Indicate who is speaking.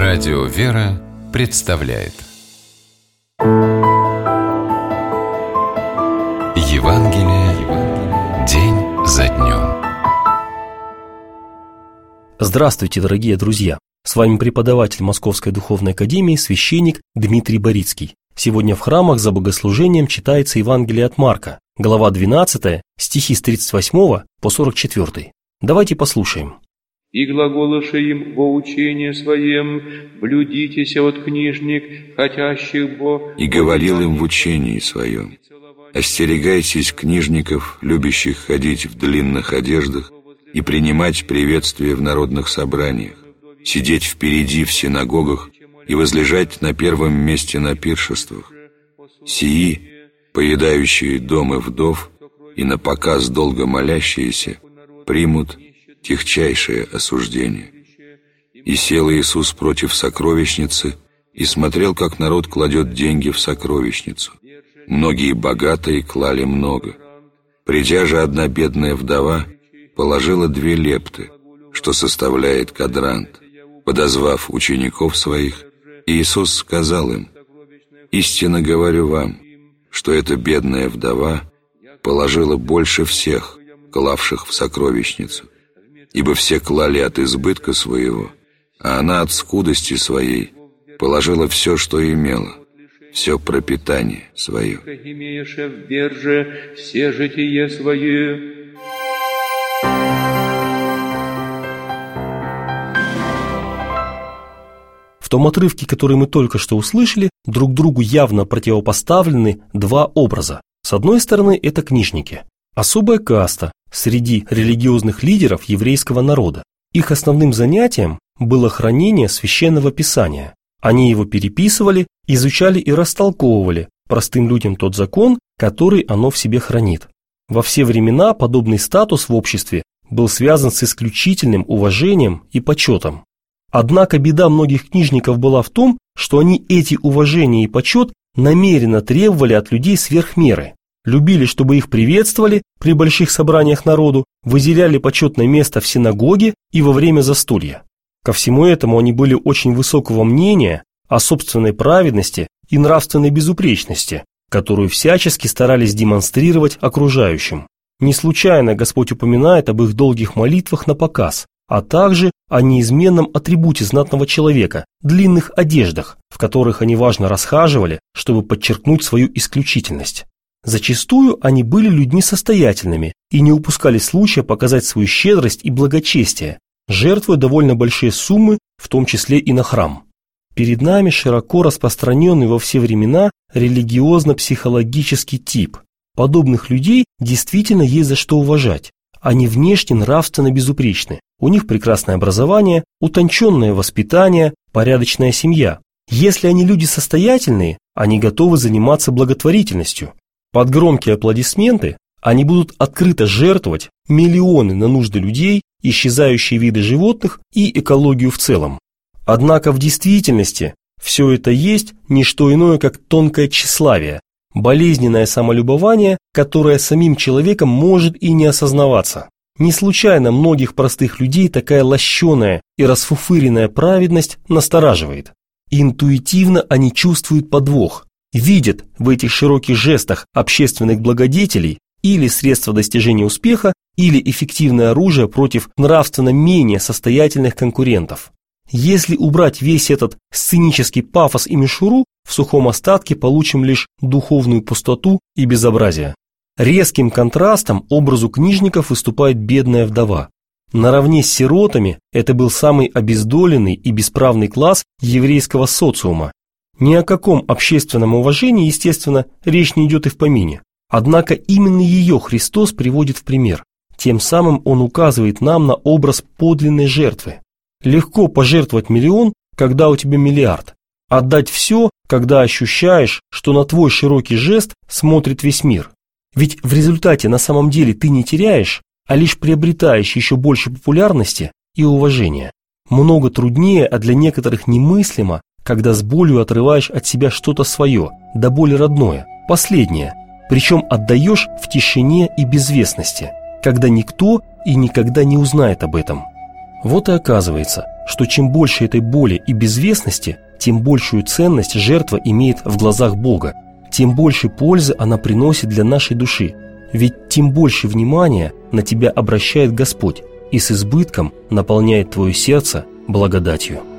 Speaker 1: Радио «Вера» представляет Евангелие день за днем.
Speaker 2: Здравствуйте, дорогие друзья! С вами преподаватель Московской Духовной Академии, священник Дмитрий Борицкий. Сегодня в храмах за богослужением читается Евангелие от Марка, глава 12, стихи с 38 по 44. Давайте послушаем.
Speaker 3: «И глаголоша им во учении своем, блюдитеся от книжник, хотящих бо...»
Speaker 4: И говорил им в учении своем: «Остерегайтесь книжников, любящих ходить в длинных одеждах и принимать приветствия в народных собраниях, сидеть впереди в синагогах и возлежать на первом месте на пиршествах. Сии, поедающие дома вдов и напоказ долго молящиеся, примут тягчайшее осуждение». И сел Иисус против сокровищницы и смотрел, как народ кладет деньги в сокровищницу. Многие богатые клали много. Придя же одна бедная вдова, положила 2 лепты, что составляет квадрант. Подозвав учеников своих, Иисус сказал им: «Истинно говорю вам, что эта бедная вдова положила больше всех, клавших в сокровищницу. Ибо все клали от избытка своего, а она от скудости своей положила все, что имела, все пропитание свое».
Speaker 3: все житие свое.
Speaker 2: В том отрывке, который мы только что услышали, друг другу явно противопоставлены 2 образа. С одной стороны, это книжники, особая каста среди религиозных лидеров еврейского народа. Их основным занятием было хранение священного писания. Они его переписывали, изучали и растолковывали простым людям тот закон, который оно в себе хранит. Во все времена подобный статус в обществе был связан с исключительным уважением и почетом. Однако беда многих книжников была в том, что они эти уважение и почет намеренно требовали от людей сверх меры. Любили, чтобы их приветствовали при больших собраниях народу, выделяли почетное место в синагоге и во время застолья. Ко всему этому они были очень высокого мнения о собственной праведности и нравственной безупречности, которую всячески старались демонстрировать окружающим. Не случайно Господь упоминает об их долгих молитвах на показ, а также о неизменном атрибуте знатного человека – длинных одеждах, в которых они важно расхаживали, чтобы подчеркнуть свою исключительность. Зачастую они были людьми состоятельными и не упускали случая показать свою щедрость и благочестие, жертвуя довольно большие суммы, в том числе и на храм. Перед нами широко распространенный во все времена религиозно-психологический тип. Подобных людей действительно есть за что уважать. Они внешне нравственно безупречны, у них прекрасное образование, утонченное воспитание, порядочная семья. Если они люди состоятельные, они готовы заниматься благотворительностью. Под громкие аплодисменты они будут открыто жертвовать миллионы на нужды людей, исчезающие виды животных и экологию в целом. Однако в действительности все это есть не что иное, как тонкое тщеславие, болезненное самолюбование, которое самим человеком может и не осознаваться. Не случайно многих простых людей такая лощеная и расфуфыренная праведность настораживает. Интуитивно они чувствуют подвох, видят в этих широких жестах общественных благодетелей или средства достижения успеха, или эффективное оружие против нравственно менее состоятельных конкурентов. Если убрать весь этот сценический пафос и мишуру, в сухом остатке получим лишь духовную пустоту и безобразие. Резким контрастом образу книжников выступает бедная вдова. Наравне с сиротами это был самый обездоленный и бесправный класс еврейского социума. Ни о каком общественном уважении, естественно, речь не идет и в помине. Однако именно ее Христос приводит в пример. Тем самым Он указывает нам на образ подлинной жертвы. Легко пожертвовать миллион, когда у тебя миллиард. Отдать все, когда ощущаешь, что на твой широкий жест смотрит весь мир. Ведь в результате на самом деле ты не теряешь, а лишь приобретаешь еще больше популярности и уважения. Много труднее, а для некоторых немыслимо, когда с болью отрываешь от себя что-то свое, да более родное, последнее, причем отдаешь в тишине и безвестности, когда никто и никогда не узнает об этом. Вот и оказывается, что чем больше этой боли и безвестности, тем большую ценность жертва имеет в глазах Бога, тем больше пользы она приносит для нашей души. Ведь тем больше внимания на тебя обращает Господь и с избытком наполняет твое сердце благодатью.